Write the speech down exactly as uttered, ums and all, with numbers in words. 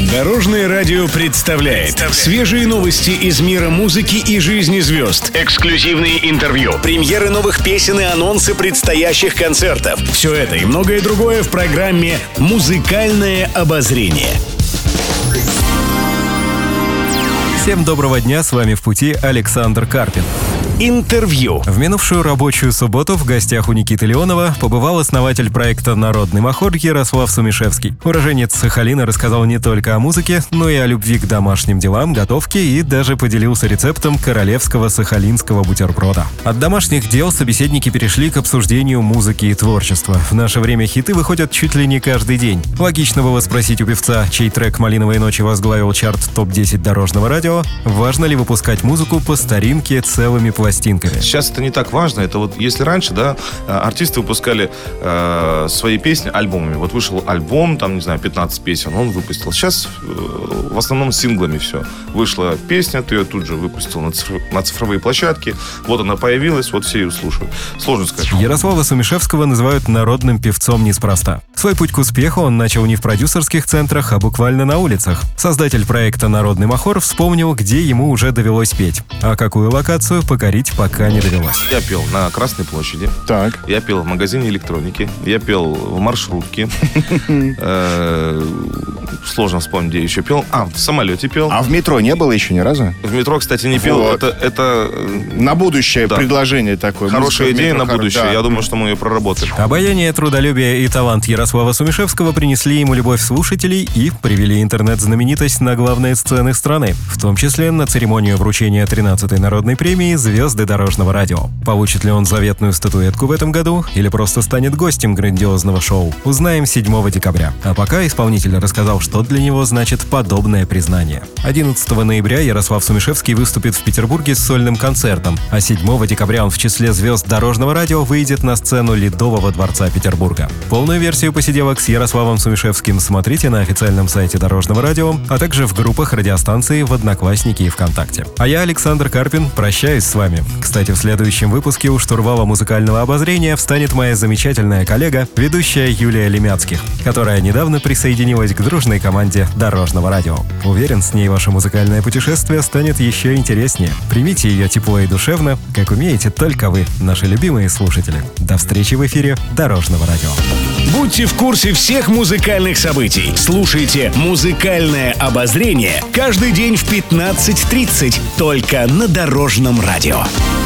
Дорожное радио представляет свежие новости из мира музыки и жизни звезд. Эксклюзивные интервью, премьеры новых песен и анонсы предстоящих концертов. Все это и многое другое в программе «Музыкальное обозрение». Всем доброго дня, с вами в пути Александр Карпин. Интервью. В минувшую рабочую субботу в гостях у Никиты Леонова побывал основатель проекта «Народный махор» Ярослав Сумишевский. Уроженец Сахалина рассказал не только о музыке, но и о любви к домашним делам, готовке и даже поделился рецептом королевского сахалинского бутерброда. От домашних дел собеседники перешли к обсуждению музыки и творчества. В наше время хиты выходят чуть ли не каждый день. Логично было спросить у певца, чей трек «Малиновые ночи» возглавил чарт топ десять Дорожного радио, важно ли выпускать музыку по старинке целыми пластинками. Сейчас это не так важно. Это вот если раньше, да, артисты выпускали э, свои песни альбомами. Вот вышел альбом, там, не знаю, пятнадцать песен, он выпустил. Сейчас э, в основном синглами все. Вышла песня, ты ее тут же выпустил на, цифр... на цифровые площадки. Вот она появилась, вот все ее слушают. Сложно сказать. Ярослава Сумишевского называют народным певцом неспроста. Свой путь к успеху он начал не в продюсерских центрах, а буквально на улицах. Создатель проекта «Народный махор» вспомнил, где ему уже довелось петь. А какую локацию покорить пока не довелось. Я пел на Красной площади. Так. Я пел в магазине электроники. Я пел в маршрутке. Сложно вспомнить, где еще пел. А, в самолете пел. А в метро не было еще ни разу? В метро, кстати, не пел. Вот. Это, это... На будущее Да. предложение такое. Хорошая идея на метро, будущее. да. Я думаю, что мы ее проработаем. Обаяние, трудолюбие и талант Ярослава Сумишевского принесли ему любовь слушателей и привели интернет-знаменитость на главные сцены страны, в том числе на церемонию вручения тринадцатой народной премии «Звезды Дорожного радио». Получит ли он заветную статуэтку в этом году или просто станет гостем грандиозного шоу, узнаем седьмого декабря. А пока исполнитель рассказал, что для него значит подобное признание. одиннадцатого ноября Ярослав Сумишевский выступит в Петербурге с сольным концертом, а седьмого декабря он в числе звезд Дорожного радио выйдет на сцену Ледового дворца Петербурга. Полную версию посиделок с Ярославом Сумишевским смотрите на официальном сайте Дорожного радио, а также в группах радиостанции в Одноклассники и ВКонтакте. А я, Александр Карпин, прощаюсь с вами. Кстати, в следующем выпуске у штурвала музыкального обозрения встанет моя замечательная коллега, ведущая Юлия Лемяцких, которая недавно присоединилась к дружной команде Дорожного радио. Уверен, с ней ваше музыкальное путешествие станет еще интереснее. Примите ее тепло и душевно, как умеете только вы, наши любимые слушатели. До встречи в эфире Дорожного радио. Будьте в курсе всех музыкальных событий. Слушайте «Музыкальное обозрение» каждый день в пятнадцать тридцать только на Дорожном радио.